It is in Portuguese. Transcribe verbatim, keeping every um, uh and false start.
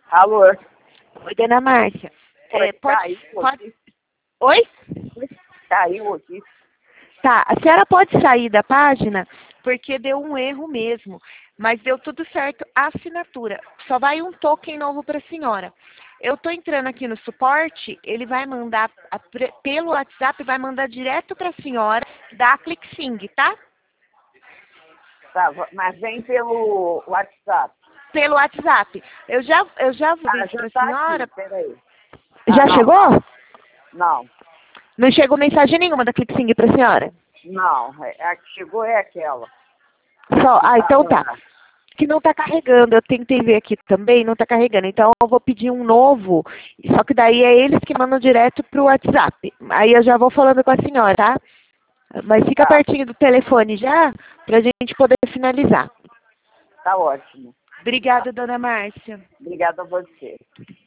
Alô? Oi, dona Márcia. Oi, É, pode, caiu pode... aqui. Oi? Caiu aqui. Tá, a senhora pode sair da página porque deu um erro mesmo, mas deu tudo certo a assinatura. Só vai um token novo para a senhora. Eu estou entrando aqui no suporte, ele vai mandar a, pelo WhatsApp, vai mandar direto para a senhora da ClickSing, tá? Tá, mas vem pelo WhatsApp. Pelo WhatsApp. Eu já, eu já vou Ah, para já a tá senhora. aqui, peraí. Já Ah, não, chegou? não, Não chegou mensagem nenhuma da ClickSing para a senhora? não. É, a que chegou é aquela. Só, Que ah, então tava tá. lá. Que não está carregando, eu tentei ver aqui também, não está carregando. Então eu vou pedir um novo, só que daí é eles que mandam direto pro WhatsApp. Aí eu já vou falando com a senhora, tá? Mas fica Tá, pertinho do telefone já, pra gente poder finalizar. tá ótimo. Obrigada, dona Márcia. Obrigada a você.